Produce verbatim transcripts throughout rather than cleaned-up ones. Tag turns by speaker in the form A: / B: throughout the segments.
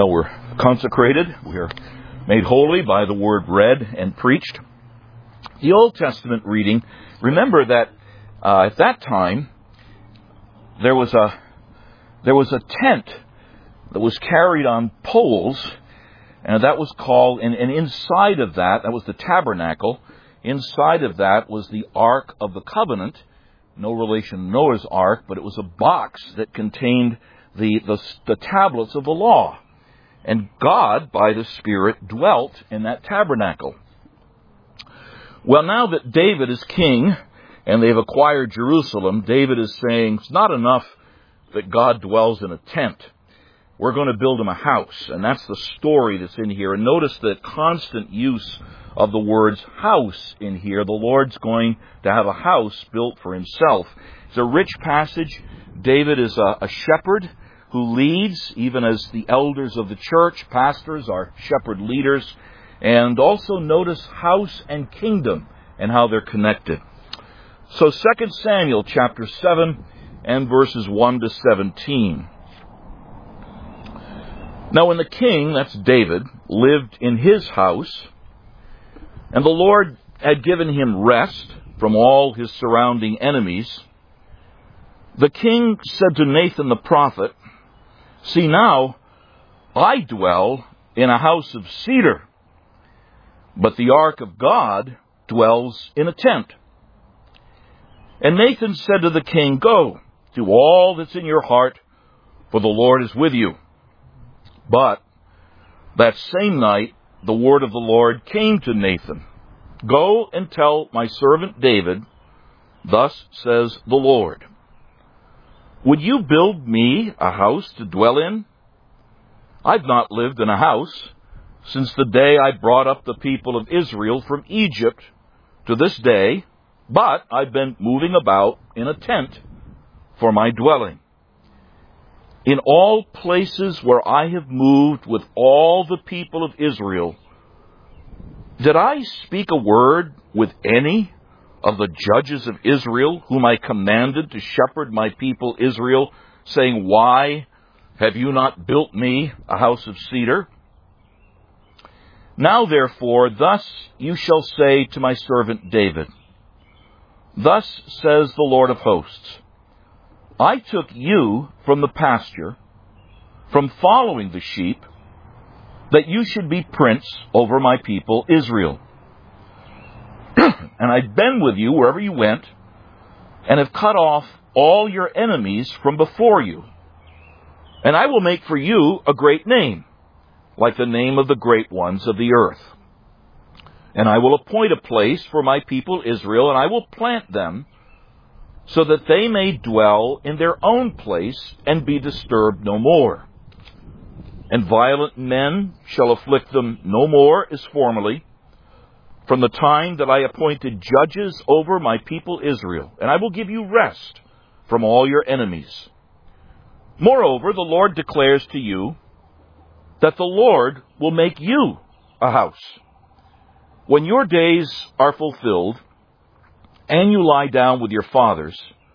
A: We're consecrated, we are made holy by the word read and preached. The Old Testament reading, remember that uh, at that time there was a there was a tent that was carried on poles, and that was called, and, and inside of that, that was the tabernacle. Inside of that was the Ark of the Covenant, no relation to Noah's Ark, but it was a box that contained the the, the tablets of the law. And God, by the Spirit, dwelt in that tabernacle. Well, now that David is king and they've acquired Jerusalem, David is saying it's not enough that God dwells in a tent. We're going to build him a house. And that's the story that's in here. And notice the constant use of the words house in here. The Lord's going to have a house built for himself. It's a rich passage. David is a, a shepherd who leads, even as the elders of the church, pastors are shepherd leaders. And also notice house and kingdom and how they're connected. So Second Samuel chapter seven and verses one to seventeen. Now when the king, that's David, lived in his house, and the Lord had given him rest from all his surrounding enemies, the king said to Nathan the prophet, "See now, I dwell in a house of cedar, but the ark of God dwells in a tent." And Nathan said to the king, "Go, do all that's in your heart, for the Lord is with you." But that same night, the word of the Lord came to Nathan, "Go and tell my servant David, thus says the Lord, would you build me a house to dwell in? I've not lived in a house since the day I brought up the people of Israel from Egypt to this day, but I've been moving about in a tent for my dwelling. In all places where I have moved with all the people of Israel, did I speak a word with any of the judges of Israel, whom I commanded to shepherd my people Israel, saying, why have you not built me a house of cedar? Now therefore, thus you shall say to my servant David, thus says the Lord of hosts, I took you from the pasture, from following the sheep, that you should be prince over my people Israel. And I've been with you wherever you went, and have cut off all your enemies from before you. And I will make for you a great name, like the name of the great ones of the earth. And I will appoint a place for my people Israel, and I will plant them, so that they may dwell in their own place and be disturbed no more. And violent men shall afflict them no more as formerly, from the time that I appointed judges over my people Israel. And I will give you rest from all your enemies. Moreover, the Lord declares to you that the Lord will make you a house. When your days are fulfilled, and you lie down with your fathers,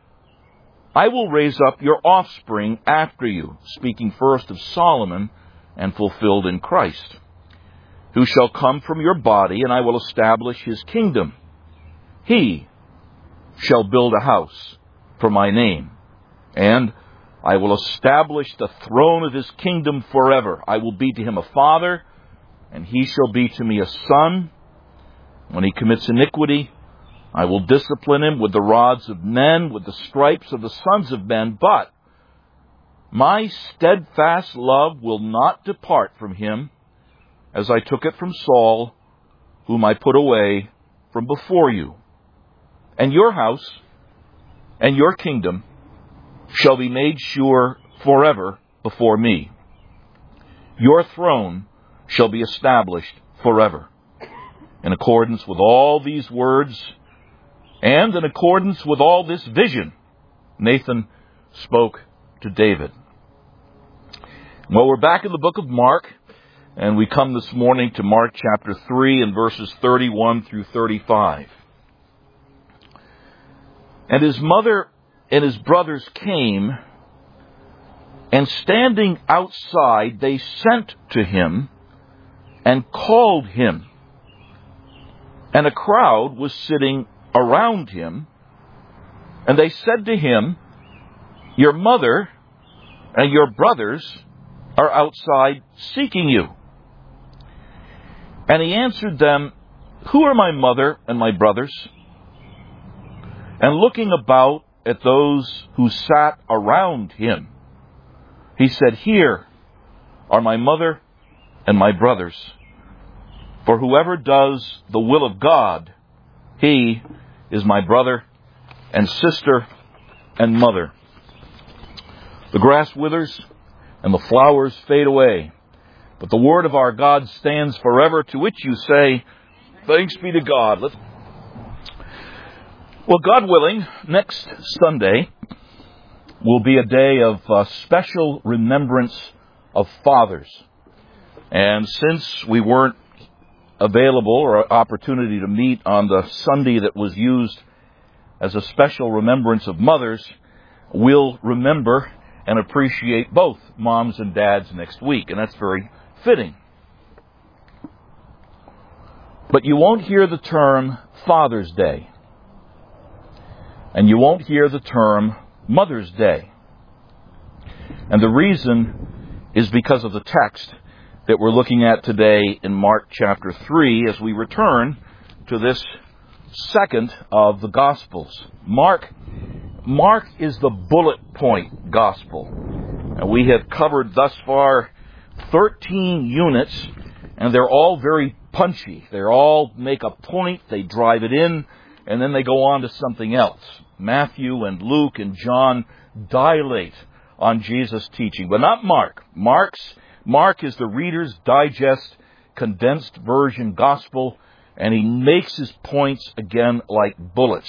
A: I will raise up your offspring after you, speaking first of Solomon and fulfilled in Christ, who shall come from your body, and I will establish his kingdom. He shall build a house for my name, and I will establish the throne of his kingdom forever. I will be to him a father, and he shall be to me a son. When he commits iniquity, I will discipline him with the rods of men, with the stripes of the sons of men, but my steadfast love will not depart from him, as I took it from Saul, whom I put away from before you. And your house and your kingdom shall be made sure forever before me. Your throne shall be established forever. In accordance with all these words, and in accordance with all this vision, Nathan spoke to David. Well, we're back in the book of Mark, and we come this morning to Mark chapter three and verses thirty-one through thirty-five. And his mother and his brothers came, And standing outside, they sent to him and called him. And a crowd was sitting around him. And they said to him, your mother and your brothers are outside seeking you. And he answered them, who are my mother and my brothers? And looking about at those who sat around him, he said, here are my mother and my brothers. For whoever does the will of God, he is my brother and sister and mother. The grass withers and the flowers fade away, but the word of our God stands forever, to which you say, thanks be to God. Let's... Well, God willing, next Sunday will be a day of uh, special remembrance of fathers. And since we weren't available or opportunity to meet on the Sunday that was used as a special remembrance of mothers, we'll remember and appreciate both moms and dads next week. And that's very fitting. But you won't hear the term Father's Day. And you won't hear the term Mother's Day. And the reason is because of the text that we're looking at today in Mark chapter three as we return to this second of the Gospels. Mark, Mark is the bullet point Gospel. And we have covered thus far thirteen units, and they're all very punchy. They all make a point, they drive it in, and then they go on to something else. Matthew and Luke and John dilate on Jesus' teaching, but not Mark. Mark's Mark is the Reader's Digest, condensed version gospel, and he makes his points again like bullets.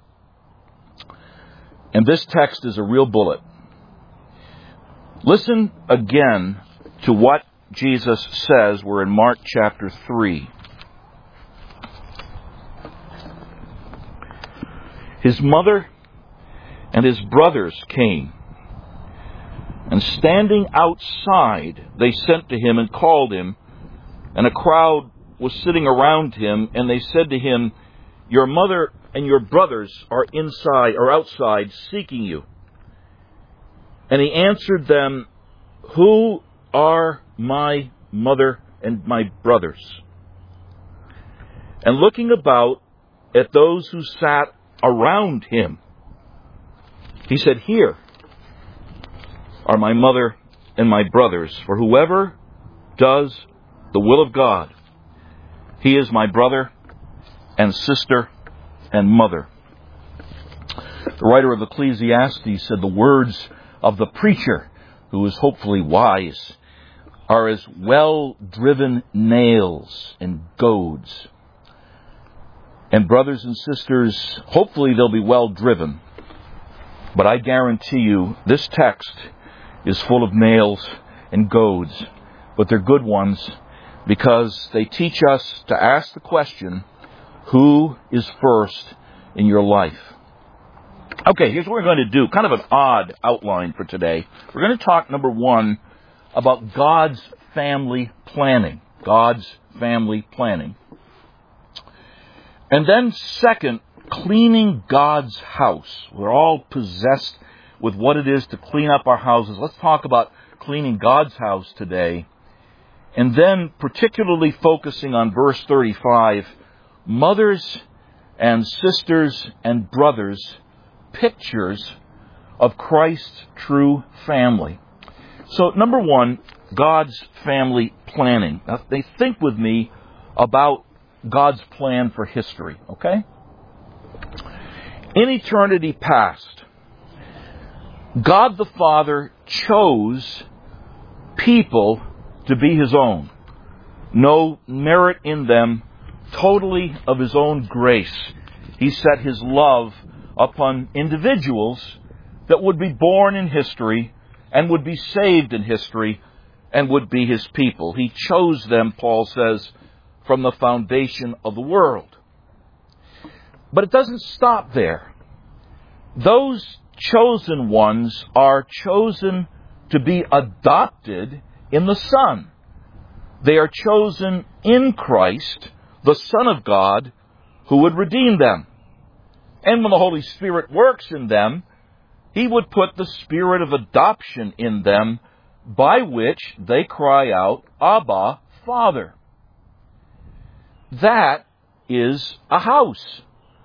A: And this text is a real bullet. Listen again to what Jesus says. We're in Mark chapter three. His mother and his brothers came, and standing outside, they sent to him and called him, and a crowd was sitting around him, and they said to him, your mother and your brothers are inside or outside seeking you. And he answered them, who are my mother and my brothers? And looking about at those who sat around him, he said, here are my mother and my brothers. For whoever does the will of God, he is my brother and sister and mother. The writer of Ecclesiastes said the words of the preacher, who is hopefully wise, are as well-driven nails and goads. And brothers and sisters, hopefully they'll be well-driven. But I guarantee you, this text is full of nails and goads. But they're good ones because they teach us to ask the question, who is first in your life? Okay, here's what we're going to do. Kind of an odd outline for today. We're going to talk, number one, about God's family planning. God's family planning. And then second, cleaning God's house. We're all possessed with what it is to clean up our houses. Let's talk about cleaning God's house today. And then particularly focusing on verse thirty-five, mothers and sisters and brothers, pictures of Christ's true family. So number one, God's family planning. Now, they think with me about God's plan for history, okay? In eternity past, God the Father chose people to be His own. No merit in them, totally of His own grace. He set His love upon individuals that would be born in history and would be saved in history and would be His people. He chose them, Paul says, from the foundation of the world. But it doesn't stop there. Those chosen ones are chosen to be adopted in the Son. They are chosen in Christ, the Son of God, who would redeem them. And when the Holy Spirit works in them, He would put the spirit of adoption in them, by which they cry out, Abba, Father. That is a house.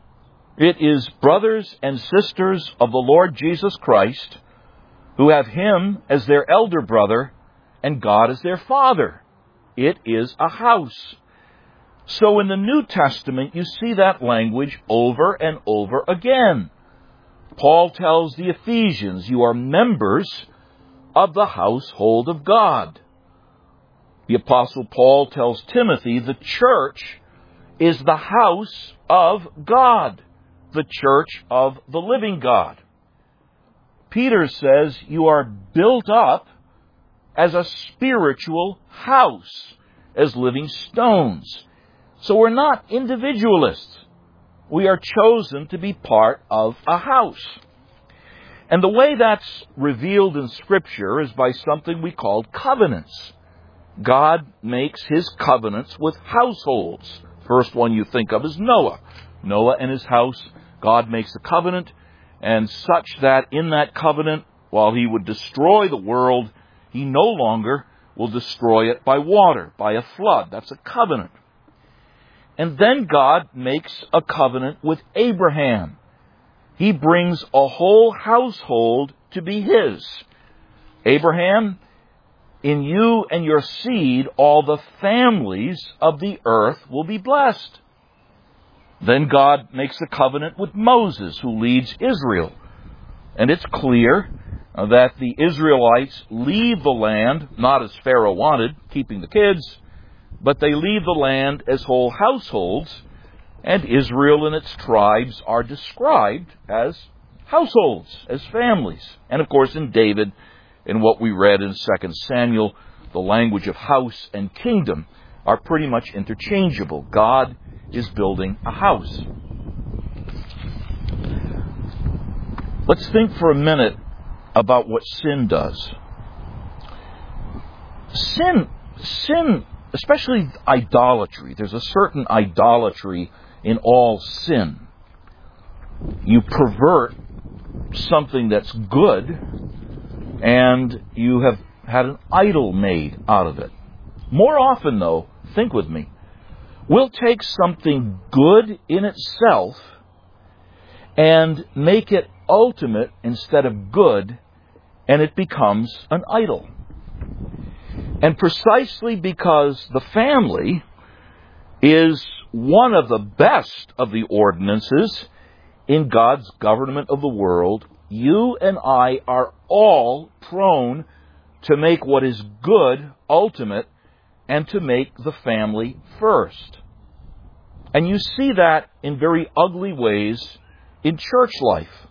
A: It is brothers and sisters of the Lord Jesus Christ who have Him as their elder brother and God as their Father. It is a house. So in the New Testament, you see that language over and over again. Paul tells the Ephesians, you are members of the household of God. The Apostle Paul tells Timothy, the church is the house of God, the church of the living God. Peter says, you are built up as a spiritual house, as living stones. So we're not individualists. We are chosen to be part of a house. And the way that's revealed in Scripture is by something we call covenants. God makes His covenants with households. First one you think of is Noah. Noah and his house, God makes a covenant, and such that in that covenant, while He would destroy the world, He no longer will destroy it by water, by a flood. That's a covenant. And then God makes a covenant with Abraham. He brings a whole household to be His. Abraham, in you and your seed, all the families of the earth will be blessed. Then God makes a covenant with Moses, who leads Israel. And it's clear that the Israelites leave the land, not as Pharaoh wanted, keeping the kids, but they leave the land as whole households, and Israel and its tribes are described as households, as families. And of course in David, in what we read in Second Samuel, the language of house and kingdom are pretty much interchangeable. God is building a house. Let's think for a minute about what sin does. Sin, sin, especially idolatry. There's a certain idolatry in all sin. You pervert something that's good, and you have had an idol made out of it. More often, though, think with me, we'll take something good in itself and make it ultimate instead of good, and it becomes an idol. And precisely because the family is one of the best of the ordinances in God's government of the world, you and I are all prone to make what is good ultimate and to make the family first. And you see that in very ugly ways in church life.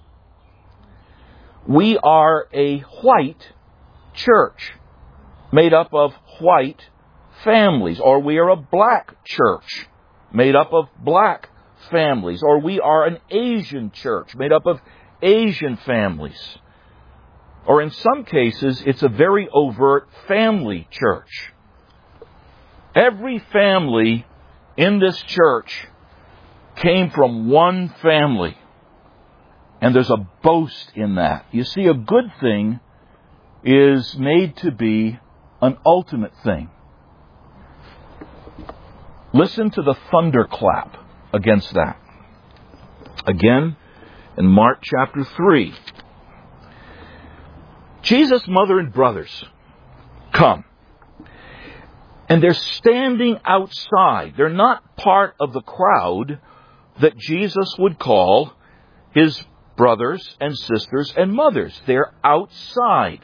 A: We are a white church made up of white families, or we are a black church made up of black families, or we are an Asian church made up of Asian families. Or in some cases, it's a very overt family church. Every family in this church came from one family. And there's a boast in that. You see, a good thing is made to be an ultimate thing. Listen to the thunderclap against that. Again, in Mark chapter three. Jesus' mother and brothers come. And they're standing outside. They're not part of the crowd that Jesus would call His brothers and sisters and mothers. They're outside.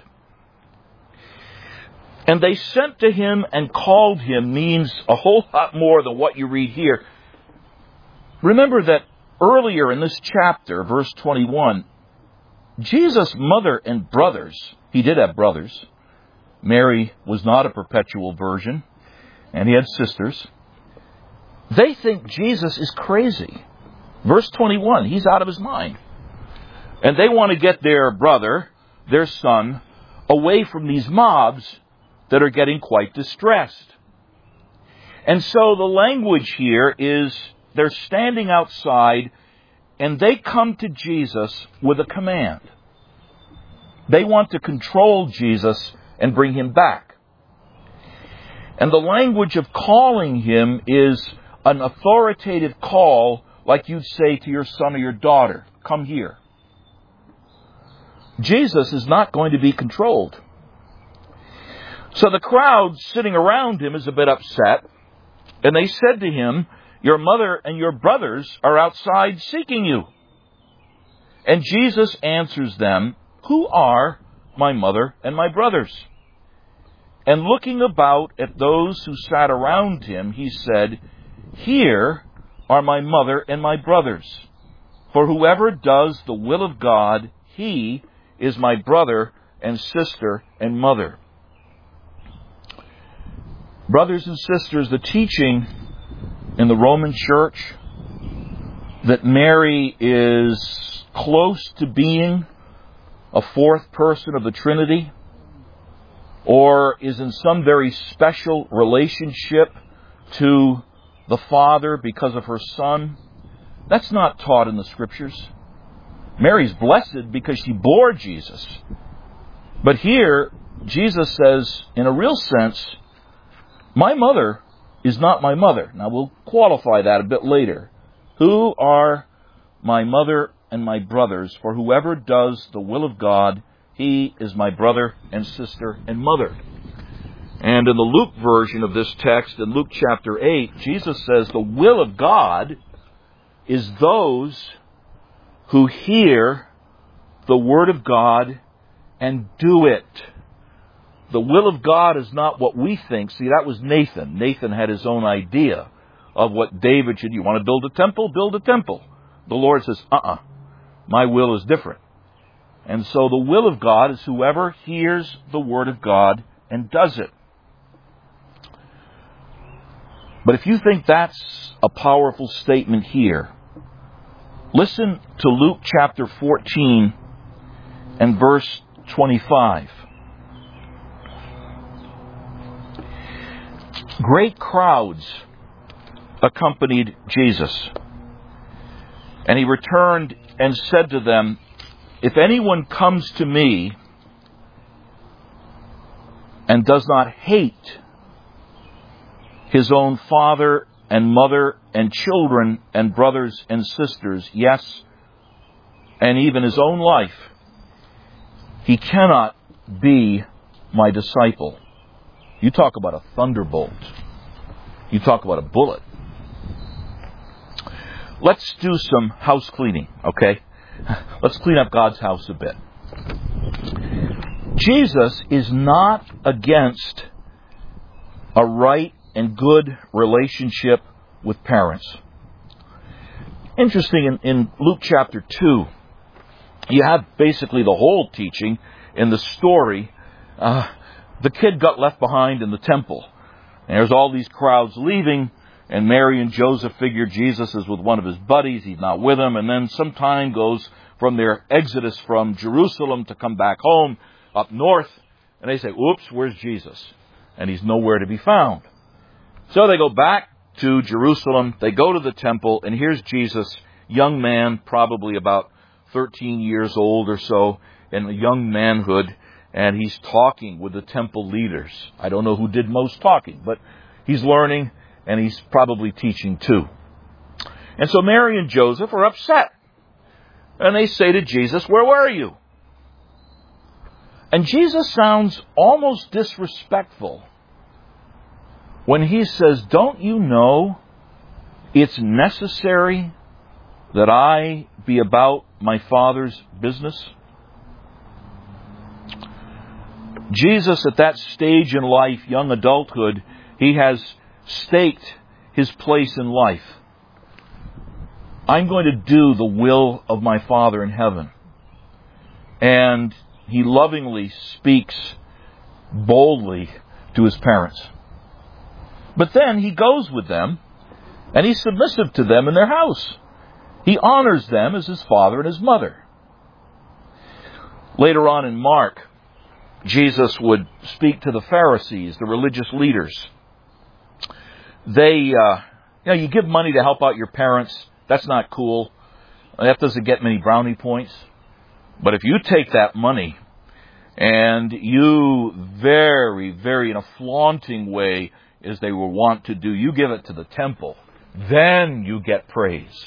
A: And they sent to Him and called Him means a whole lot more than what you read here. Remember that earlier in this chapter, verse twenty-one, Jesus' mother and brothers, He did have brothers. Mary was not a perpetual virgin, and He had sisters. They think Jesus is crazy. Verse twenty-one, He's out of His mind. And they want to get their brother, their son, away from these mobs that are getting quite distressed. And so the language here is they're standing outside and they come to Jesus with a command. They want to control Jesus and bring him back. And the language of calling him is an authoritative call, like you'd say to your son or your daughter, come here. Jesus is not going to be controlled. So the crowd sitting around him is a bit upset, and they said to him, your mother and your brothers are outside seeking you. And Jesus answers them, who are my mother and my brothers? And looking about at those who sat around him, he said, here are my mother and my brothers. For whoever does the will of God, he is my brother and sister and mother. Brothers and sisters, the teaching in the Roman Church that Mary is close to being a fourth person of the Trinity, or is in some very special relationship to the Father because of her Son, that's not taught in the Scriptures. Mary's blessed because she bore Jesus. But here, Jesus says, in a real sense, my mother is not my mother. Now, we'll qualify that a bit later. Who are my mother and my brothers? For whoever does the will of God, he is my brother and sister and mother. And in the Luke version of this text, in Luke chapter eight, Jesus says the will of God is those who hear the word of God and do it. The will of God is not what we think. See, that was Nathan. Nathan had his own idea of what David should do. You want to build a temple? Build a temple. The Lord says, uh-uh, my will is different. And so the will of God is whoever hears the word of God and does it. But if you think that's a powerful statement here, listen to Luke chapter fourteen and verse twenty-five. Great crowds accompanied Jesus, and he returned and said to them, if anyone comes to me and does not hate his own father and mother and children and brothers and sisters, yes, and even his own life, he cannot be my disciple. You talk about a thunderbolt. You talk about a bullet. Let's do some house cleaning, okay? Let's clean up God's house a bit. Jesus is not against a right and good relationship with parents. Interesting, in, in Luke chapter two, you have basically the whole teaching in the story. Uh, the kid got left behind in the temple. And there's all these crowds leaving, and Mary and Joseph figure Jesus is with one of his buddies. He's not with them. And then some time goes from their exodus from Jerusalem to come back home up north. And they say, oops, where's Jesus? And he's nowhere to be found. So they go back to Jerusalem. They go to the temple, and here's Jesus, young man, probably about thirteen years old or so, in young manhood. And he's talking with the temple leaders. I don't know who did most talking, but he's learning, and he's probably teaching too. And so Mary and Joseph are upset. And they say to Jesus, where were you? And Jesus sounds almost disrespectful when he says, don't you know it's necessary that I be about my Father's business? Jesus, at that stage in life, young adulthood, he has staked his place in life. I'm going to do the will of my Father in heaven. And he lovingly speaks boldly to his parents. But then he goes with them, and he's submissive to them in their house. He honors them as his father and his mother. Later on in Mark, Jesus would speak to the Pharisees, the religious leaders. They, uh, you know, you give money to help out your parents. That's not cool. That doesn't get many brownie points. But if you take that money and you very, very, in a flaunting way, as they were wont to do, you give it to the temple, then you get praise.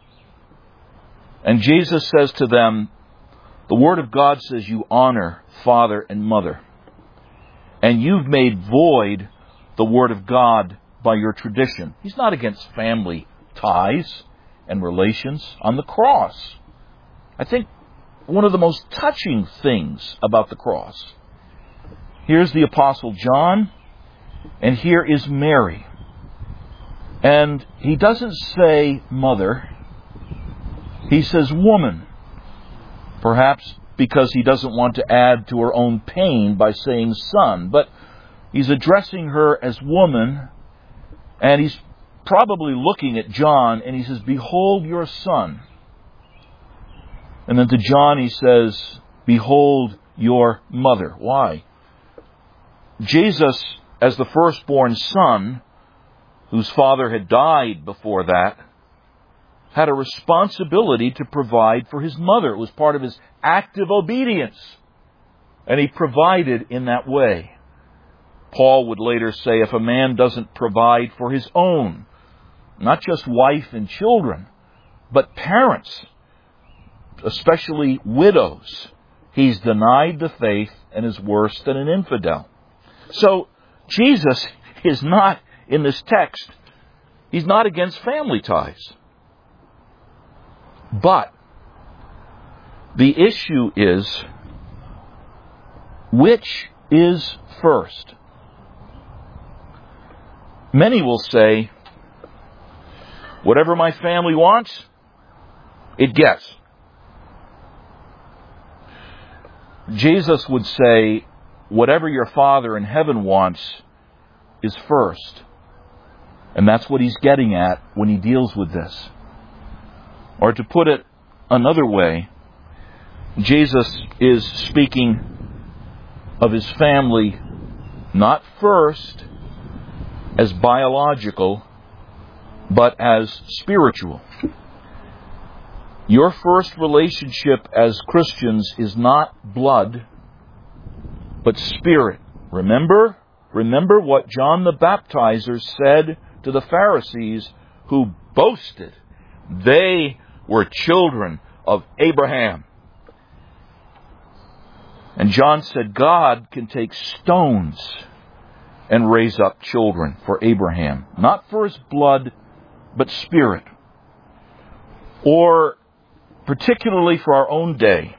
A: And Jesus says to them, the Word of God says you honor father and mother. And you've made void the Word of God by your tradition. He's not against family ties and relations on the cross. I think one of the most touching things about the cross. Here's the Apostle John, and here is Mary. And he doesn't say mother. He says woman. Perhaps because he doesn't want to add to her own pain by saying son. But he's addressing her as woman, and he's probably looking at John, and he says, behold your son. And then to John he says, behold your mother. Why? Jesus, as the firstborn son, whose father had died before that, had a responsibility to provide for his mother. It was part of his active obedience. And he provided in that way. Paul would later say, if a man doesn't provide for his own, not just wife and children, but parents, especially widows, he's denied the faith and is worse than an infidel. So Jesus is not, in this text, he's not against family ties. But the issue is, which is first? Many will say, whatever my family wants, it gets. Jesus would say, whatever your Father in heaven wants is first. And that's what he's getting at when he deals with this. Or to put it another way, Jesus is speaking of his family not first as biological, but as spiritual. Your first relationship as Christians is not blood, but spirit. Remember? Remember what John the Baptizer said to the Pharisees who boasted they were children of Abraham. And John said God can take stones and raise up children for Abraham. Not for his blood, but spirit. Or, particularly for our own day,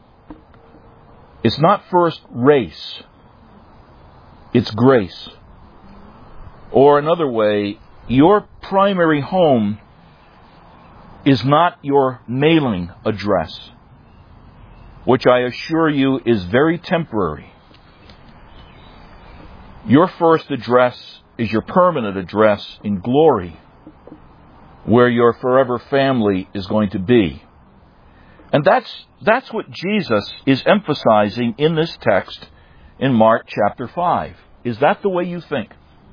A: it's not first race, it's grace. Or another way, your primary home is not your mailing address, which I assure you is very temporary. Your first address is your permanent address in glory, where your forever family is going to be. And that's that's what Jesus is emphasizing in this text in Mark chapter five. Is that the way you think?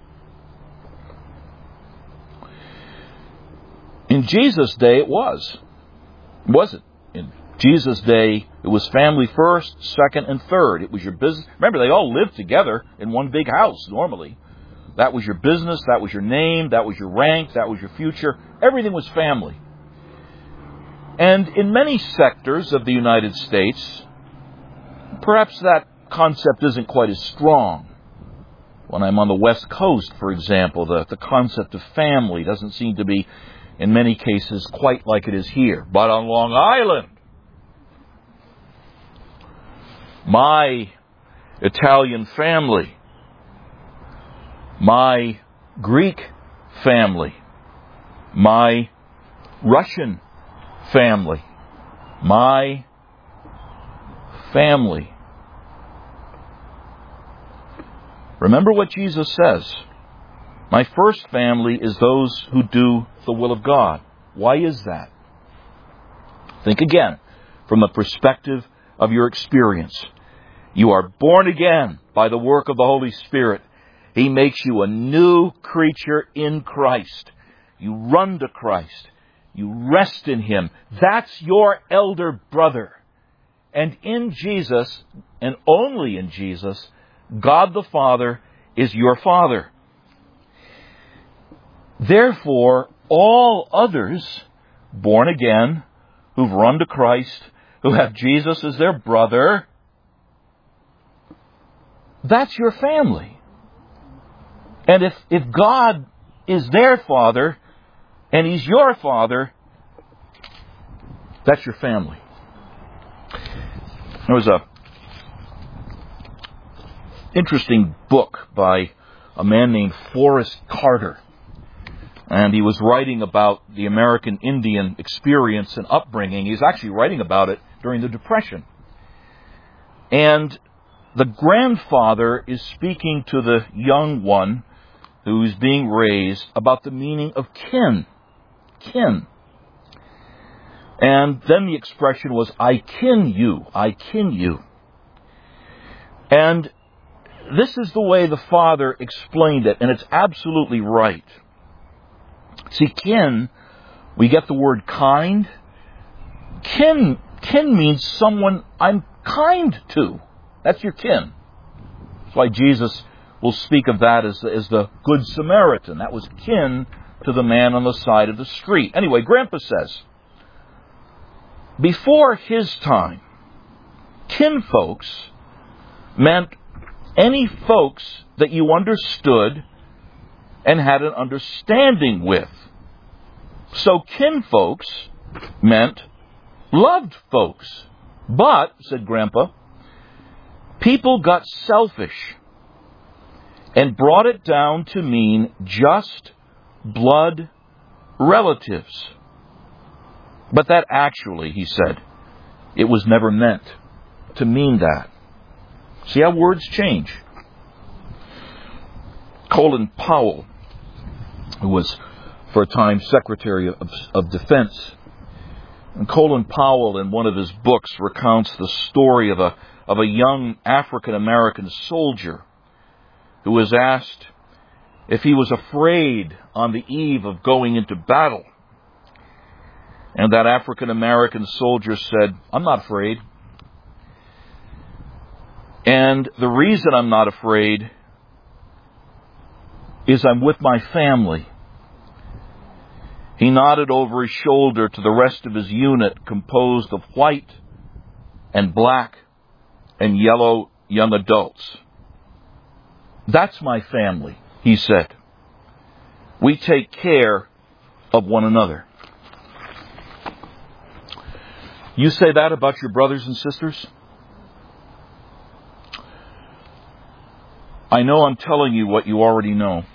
A: In Jesus' day, it was. Was it? In Jesus' day, it was family first, second, and third. It was your business. Remember, they all lived together in one big house, normally. That was your business, that was your name, that was your rank, that was your future. Everything was family. And in many sectors of the United States, perhaps that concept isn't quite as strong. When I'm on the West Coast, for example, the, the concept of family doesn't seem to be, in many cases, quite like it is here. But on Long Island, my Italian family, my Greek family, my Russian family, my family. Remember what Jesus says. My first family is those who do the will of God. Why is that? Think again from the perspective of your experience. You are born again by the work of the Holy Spirit. He makes you a new creature in Christ. You run to Christ. You rest in Him. That's your elder brother. And in Jesus, and only in Jesus, God the Father is your Father. Therefore, all others born again, who've run to Christ, who have Jesus as their brother, that's your family. And if, if God is their Father, and He's your Father, that's your family. There was a interesting book by a man named Forrest Carter. And he was writing about the American Indian experience and upbringing. He was actually writing about it during the Depression. And the grandfather is speaking to the young one who's being raised about the meaning of kin. Kin. And then the expression was, I kin you, I kin you. And this is the way the father explained it, and it's absolutely right. See, kin, we get the word kind. Kin, kin means someone I'm kind to. That's your kin. That's why Jesus will speak of that as, as the Good Samaritan. That was kin to the man on the side of the street. Anyway, Grandpa says, before his time, kinfolks meant any folks that you understood and had an understanding with. So kinfolks meant loved folks. But, said Grandpa, people got selfish and brought it down to mean just blood relatives. But that actually, he said, it was never meant to mean that. See how words change. Colin Powell, who was for a time Secretary of, of Defense, and Colin Powell in one of his books recounts the story of a, of a young African-American soldier who was asked if he was afraid on the eve of going into battle. And that African-American soldier said, I'm not afraid. And the reason I'm not afraid is I'm with my family. He nodded over his shoulder to the rest of his unit, composed of white and black and yellow young adults. That's my family, he said. We take care of one another. You say that about your brothers and sisters? I know I'm telling you what you already know.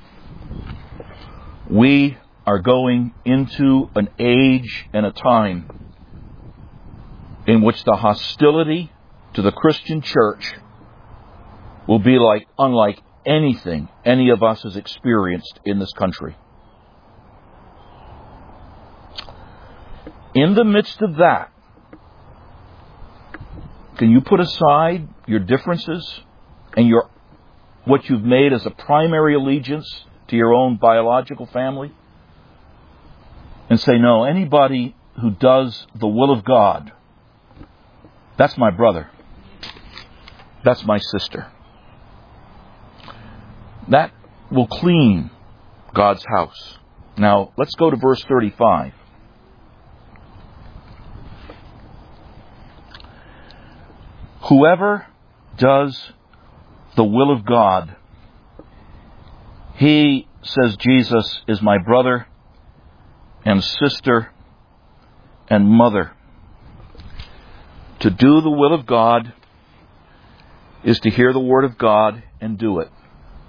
A: We are going into an age and a time in which the hostility to the Christian church will be like unlike anything any of us has experienced in this country. In the midst of that, can you put aside your differences and your what you've made as a primary allegiance to your own biological family and say, no, anybody who does the will of God, that's my brother. That's my sister. That will clean God's house. Now, let's go to verse thirty-five. Whoever does the will of God, he, says Jesus, is my brother and sister and mother. To do the will of God is to hear the word of God and do it.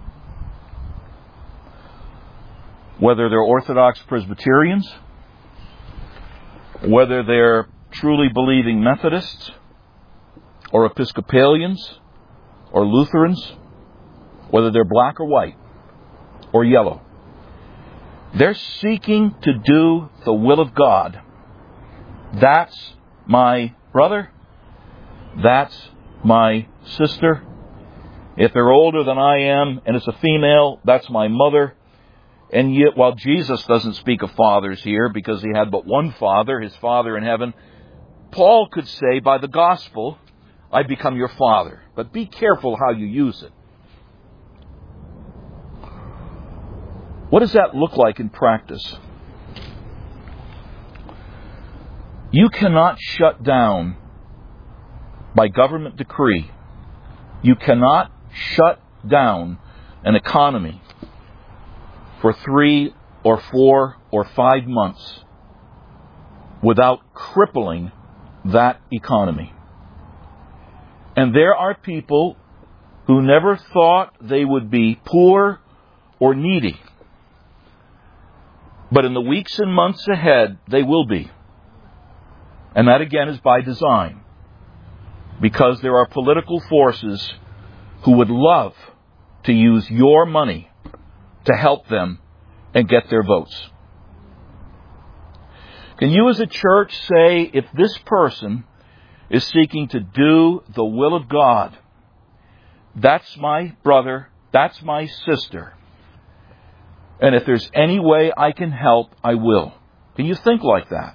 A: Whether they're Orthodox Presbyterians, whether they're truly believing Methodists, or Episcopalians, or Lutherans, whether they're black or white, or yellow. They're seeking to do the will of God. That's my brother. That's my sister. If they're older than I am and it's a female, that's my mother. And yet, while Jesus doesn't speak of fathers here because he had but one father, his Father in heaven, Paul could say by the gospel, I become your father. But be careful how you use it. What does that look like in practice? You cannot shut down by government decree. You cannot shut down an economy for three or four or five months without crippling that economy. And there are people who never thought they would be poor or needy. But in the weeks and months ahead, they will be. And that again is by design. Because there are political forces who would love to use your money to help them and get their votes. Can you as a church say, if this person is seeking to do the will of God, that's my brother, that's my sister, and if there's any way I can help, I will. Can you think like that?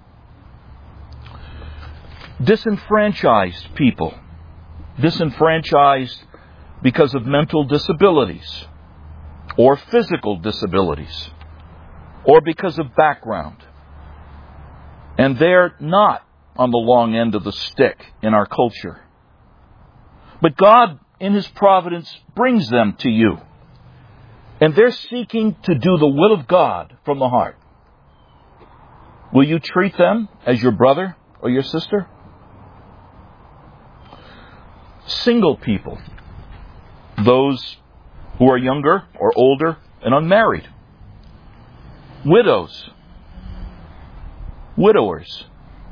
A: Disenfranchised people. Disenfranchised because of mental disabilities or physical disabilities or because of background. And they're not on the long end of the stick in our culture. But God, in His providence, brings them to you. And they're seeking to do the will of God from the heart. Will you treat them as your brother or your sister? Single people. Those who are younger or older and unmarried. Widows. Widowers.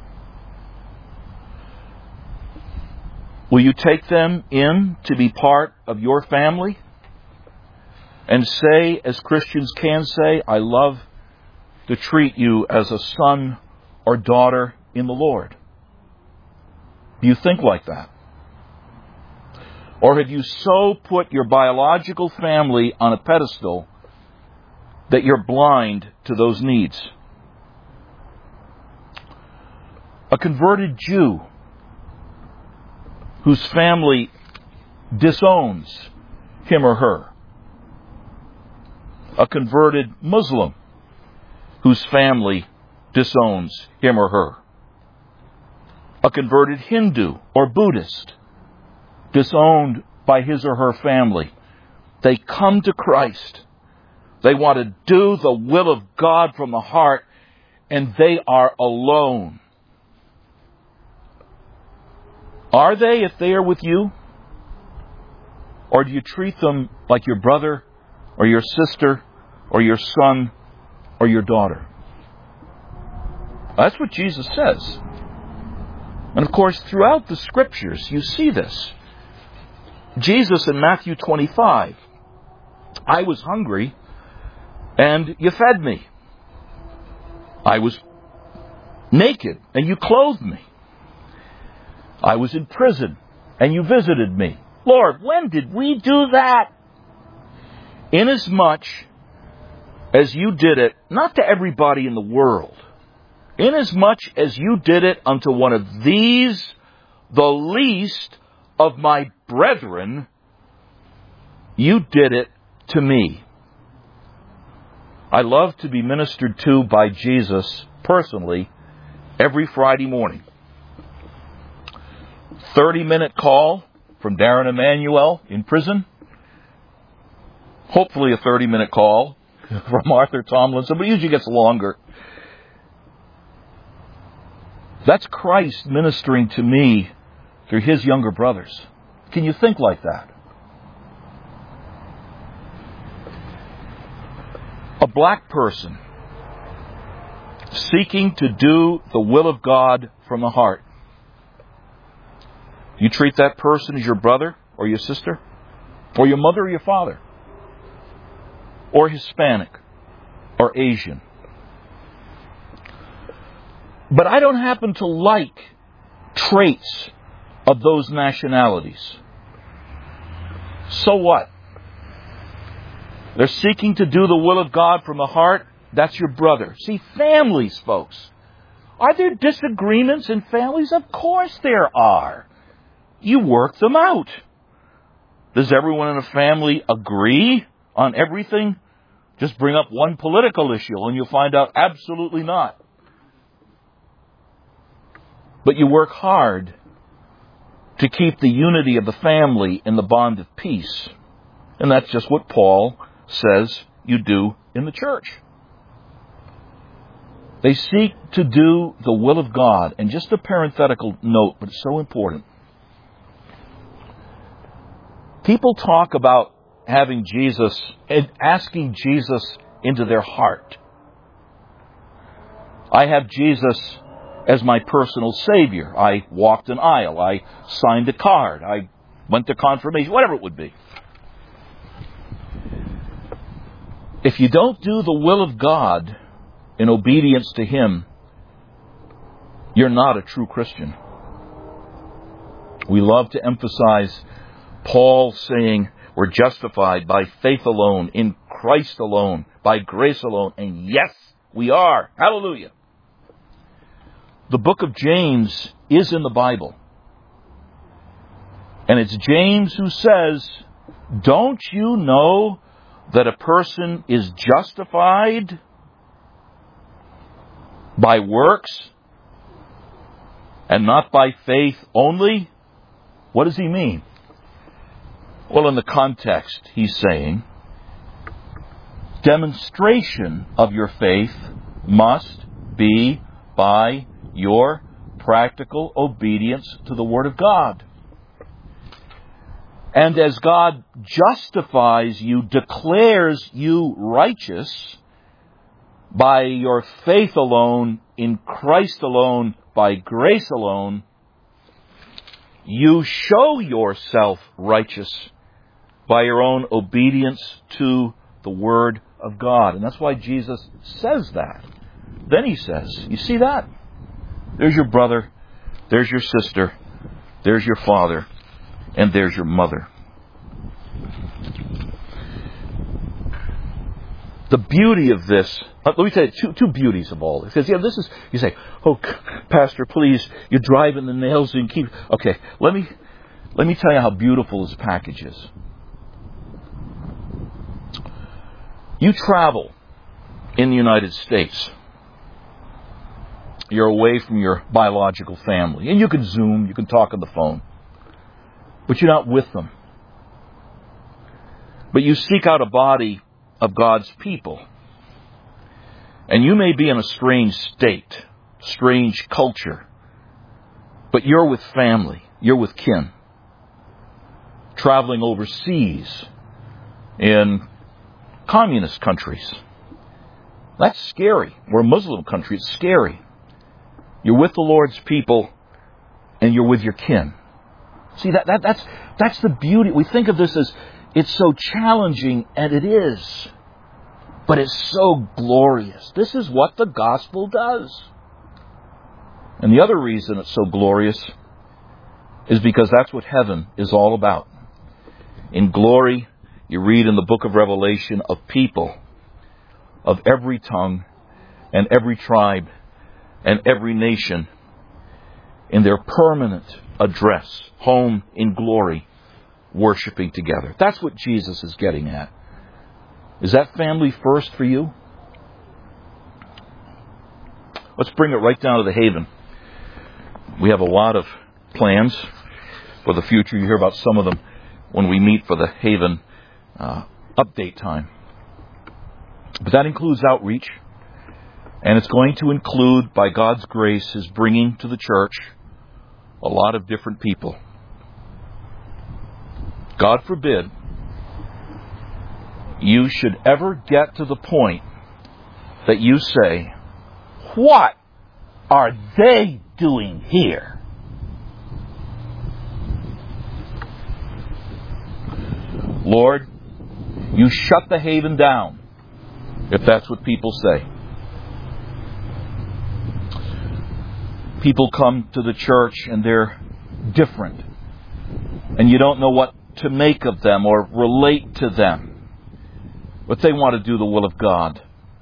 A: Will you take them in to be part of your family? And say, as Christians can say, I love to treat you as a son or daughter in the Lord. Do you think like that? Or have you so put your biological family on a pedestal that you're blind to those needs? A converted Jew whose family disowns him or her. A converted Muslim whose family disowns him or her. A converted Hindu or Buddhist disowned by his or her family. They come to Christ. They want to do the will of God from the heart, and they are alone. Are they if they are with you? Or do you treat them like your brother or your sister or your son or your daughter? That's what Jesus says. And of course, throughout the Scriptures, you see this. Jesus in Matthew twenty-five, I was hungry and you fed me. I was naked and you clothed me. I was in prison and you visited me. Lord, when did we do that? Inasmuch as you did it, not to everybody in the world, inasmuch as you did it unto one of these, the least of my brethren, you did it to me. I love to be ministered to by Jesus personally every Friday morning. thirty-minute call from Darren Emanuel in prison. Hopefully a thirty-minute call from Arthur Tomlinson, but it usually gets longer. That's Christ ministering to me through His younger brothers. Can you think like that? A black person seeking to do the will of God from the heart. You treat that person as your brother or your sister, or your mother or your father, or Hispanic, or Asian. But I don't happen to like traits of those nationalities. So what? They're seeking to do the will of God from the heart. That's your brother. See, families, folks. Are there disagreements in families? Of course there are. You work them out. Does everyone in a family agree on everything? Just bring up one political issue and you'll find out absolutely not. But you work hard to keep the unity of the family in the bond of peace. And that's just what Paul says you do in the church. They seek to do the will of God. And just a parenthetical note, but it's so important. People talk about having Jesus and asking Jesus into their heart. I have Jesus as my personal Savior. I walked an aisle. I signed a card. I went to confirmation, whatever it would be. If you don't do the will of God in obedience to Him, you're not a true Christian. We love to emphasize Paul saying we're justified by faith alone, in Christ alone, by grace alone. And yes, we are. Hallelujah. The book of James is in the Bible. And it's James who says, don't you know that a person is justified by works and not by faith only? What does he mean? Well, in the context, he's saying, demonstration of your faith must be by your practical obedience to the Word of God. And as God justifies you, declares you righteous by your faith alone, in Christ alone, by grace alone, you show yourself righteous by your own obedience to the Word of God. And that's why Jesus says that. Then He says, you see that? There's your brother, there's your sister, there's your father, and there's your mother. The beauty of this, uh, let me tell you two, two beauties of all this. Because, yeah, this is, you say, oh, Pastor, please, you're driving the nails and keep, okay, let me, let me tell you how beautiful this package is. You travel in the United States. You're away from your biological family. And you can Zoom, you can talk on the phone. But you're not with them. But you seek out a body of God's people. And you may be in a strange state, strange culture. But you're with family. You're with kin. Traveling overseas in communist countries. That's scary. We're a Muslim country. It's scary. You're with the Lord's people and you're with your kin. See, that, that that's that's the beauty. We think of this as it's so challenging, and it is. But it's so glorious. This is what the gospel does. And the other reason it's so glorious is because that's what heaven is all about. In glory, you read in the book of Revelation of people of every tongue and every tribe and every nation in their permanent address, home in glory, worshiping together. That's what Jesus is getting at. Is that family first for you? Let's bring it right down to the Haven. We have a lot of plans for the future. You hear about some of them when we meet for the Haven uh, update time. But that includes outreach. And it's going to include, by God's grace, His bringing to the church a lot of different people. God forbid you should ever get to the point that you say, what are they doing here? Lord, you shut the Haven down, if that's what people say. People come to the church and they're different. And you don't know what to make of them or relate to them, but they want to do the will of God.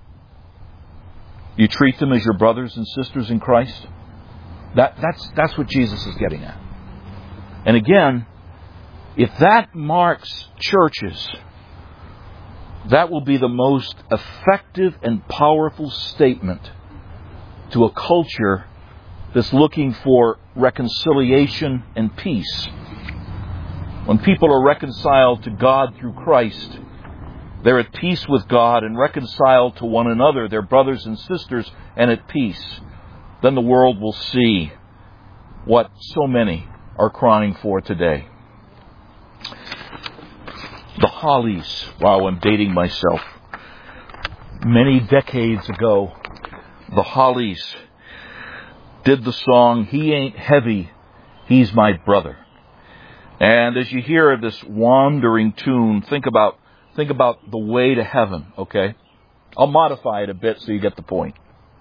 A: You treat them as your brothers and sisters in Christ. That, that's, that's what Jesus is getting at. And again, if that marks churches, that will be the most effective and powerful statement to a culture that's looking for reconciliation and peace. When people are reconciled to God through Christ, they're at peace with God and reconciled to one another, their brothers and sisters, and at peace. Then the world will see what so many are crying for today. The Hollies, wow, I'm dating myself. Many decades ago, the Hollies did the song, "He Ain't Heavy, He's My Brother." And as you hear this wandering tune, think about think about the way to heaven, okay? I'll modify it a bit so you get the point.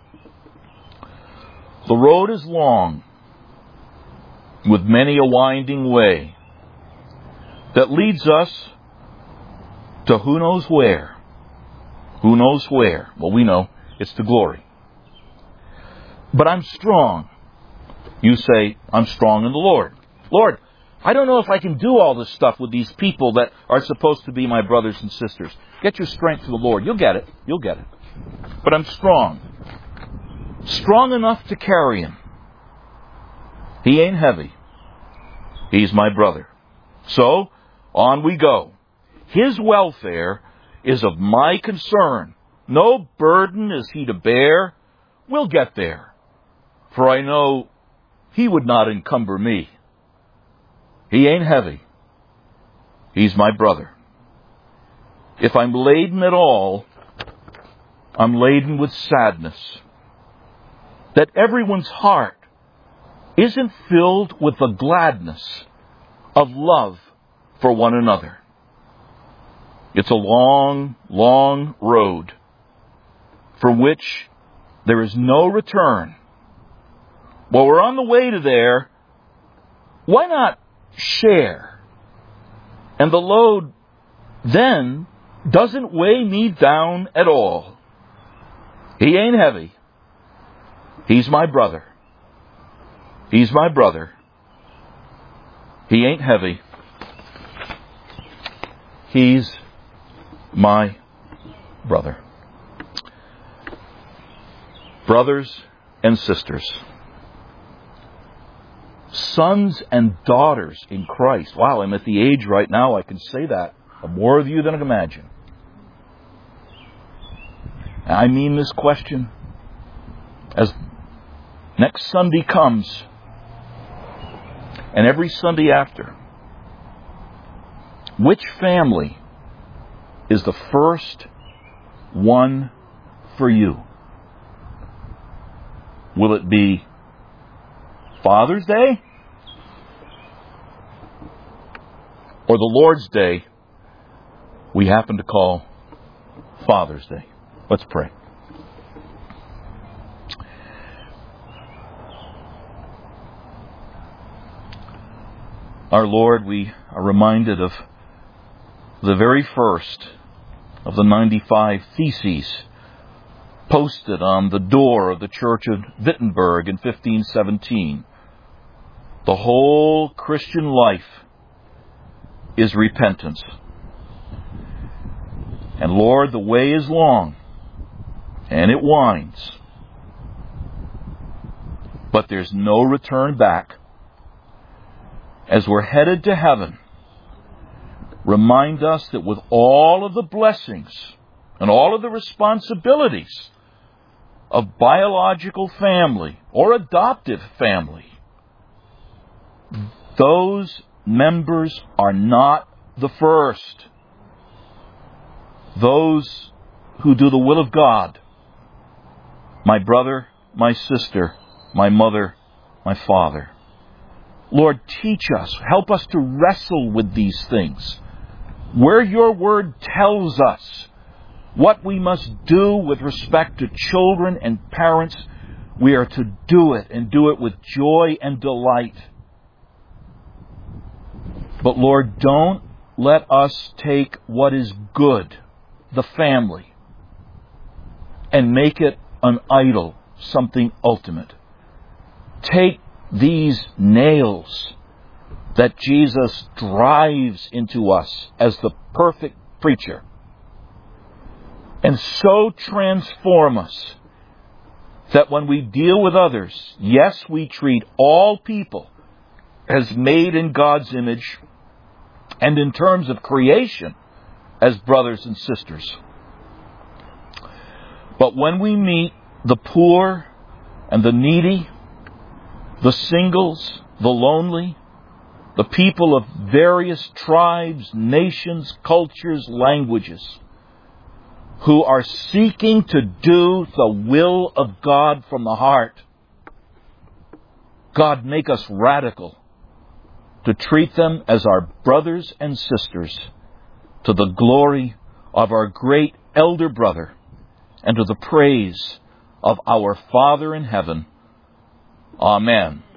A: The road is long, with many a winding way, that leads us to who knows where. Who knows where? Well, we know it's to glory. But I'm strong. You say, I'm strong in the Lord. Lord, I don't know if I can do all this stuff with these people that are supposed to be my brothers and sisters. Get your strength to the Lord. You'll get it. You'll get it. But I'm strong. Strong enough to carry him. He ain't heavy. He's my brother. So, on we go. His welfare is of my concern. No burden is he to bear. We'll get there. For I know he would not encumber me. He ain't heavy. He's my brother. If I'm laden at all, I'm laden with sadness. That everyone's heart isn't filled with the gladness of love for one another. It's a long, long road from which there is no return. While we're on the way to there, why not share? And the load then doesn't weigh me down at all. He ain't heavy. He's my brother. He's my brother. He ain't heavy. He's my brother. Brothers and sisters. Sons and daughters in Christ. Wow, I'm at the age right now I can say that. I'm more of you than I can imagine. And I mean this question. As next Sunday comes, and every Sunday after, which family is the first one for you? Will it be Father's Day? Or the Lord's Day we happen to call Father's Day? Let's pray. Our Lord, we are reminded of the very first of the ninety-five theses posted on the door of the church of Wittenberg in fifteen seventeen. The whole Christian life is repentance. And Lord, the way is long, and it winds. But there's no return back. As we're headed to heaven, remind us that with all of the blessings and all of the responsibilities of biological family or adoptive family, those members are not the first. Those who do the will of God, my brother, my sister, my mother, my father. Lord, teach us, help us to wrestle with these things. Where your word tells us what we must do with respect to children and parents, we are to do it and do it with joy and delight. But Lord, don't let us take what is good, the family, and make it an idol, something ultimate. Take these nails that Jesus drives into us as the perfect preacher, and so transform us that when we deal with others, yes, we treat all people as made in God's image, and in terms of creation, as brothers and sisters. But when we meet the poor and the needy, the singles, the lonely, the people of various tribes, nations, cultures, languages, who are seeking to do the will of God from the heart, God, make us radical to treat them as our brothers and sisters, to the glory of our great elder brother, and to the praise of our Father in heaven. Amen.